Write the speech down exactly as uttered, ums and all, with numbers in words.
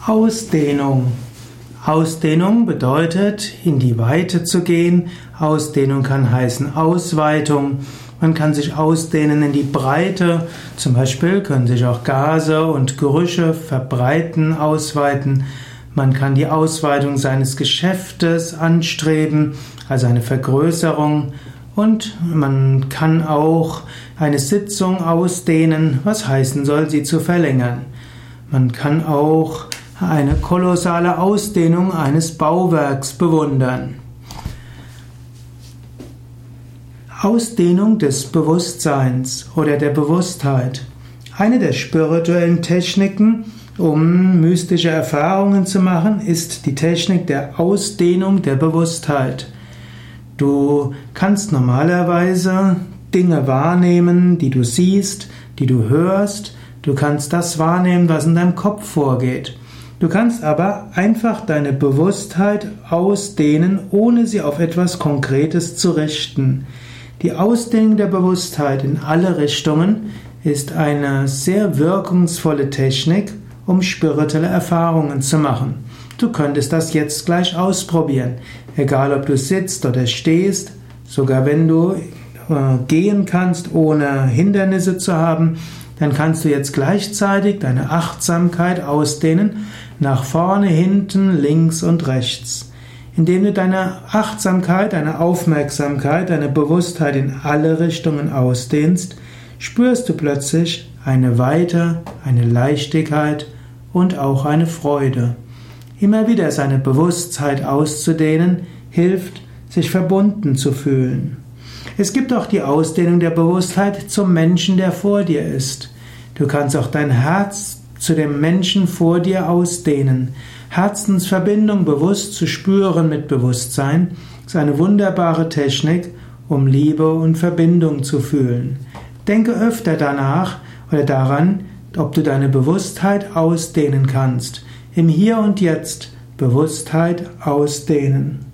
Ausdehnung. Ausdehnung bedeutet, in die Weite zu gehen. Ausdehnung kann heißen Ausweitung. Man kann sich ausdehnen in die Breite. Zum Beispiel können sich auch Gase und Gerüche verbreiten, ausweiten. Man kann die Ausweitung seines Geschäftes anstreben, also eine Vergrößerung. Und man kann auch eine Sitzung ausdehnen, was heißen soll, sie zu verlängern. Man kann auch eine kolossale Ausdehnung eines Bauwerks bewundern. Ausdehnung des Bewusstseins oder der Bewusstheit. Eine der spirituellen Techniken, um mystische Erfahrungen zu machen, ist die Technik der Ausdehnung der Bewusstheit. Du kannst normalerweise Dinge wahrnehmen, die du siehst, die du hörst. Du kannst das wahrnehmen, was in deinem Kopf vorgeht. Du kannst aber einfach deine Bewusstheit ausdehnen, ohne sie auf etwas Konkretes zu richten. Die Ausdehnung der Bewusstheit in alle Richtungen ist eine sehr wirkungsvolle Technik, um spirituelle Erfahrungen zu machen. Du könntest das jetzt gleich ausprobieren. Egal, ob du sitzt oder stehst, sogar wenn du äh, gehen kannst, ohne Hindernisse zu haben, dann kannst du jetzt gleichzeitig deine Achtsamkeit ausdehnen, nach vorne, hinten, links und rechts. Indem du deine Achtsamkeit, deine Aufmerksamkeit, deine Bewusstheit in alle Richtungen ausdehnst, spürst du plötzlich eine Weite, eine Leichtigkeit und auch eine Freude. Immer wieder seine Bewusstheit auszudehnen, hilft, sich verbunden zu fühlen. Es gibt auch die Ausdehnung der Bewusstheit zum Menschen, der vor dir ist. Du kannst auch dein Herz zu dem Menschen vor dir ausdehnen. Herzensverbindung bewusst zu spüren mit Bewusstsein ist eine wunderbare Technik, um Liebe und Verbindung zu fühlen. Denke öfter danach oder daran, ob du deine Bewusstheit ausdehnen kannst. Im Hier und Jetzt Bewusstheit ausdehnen.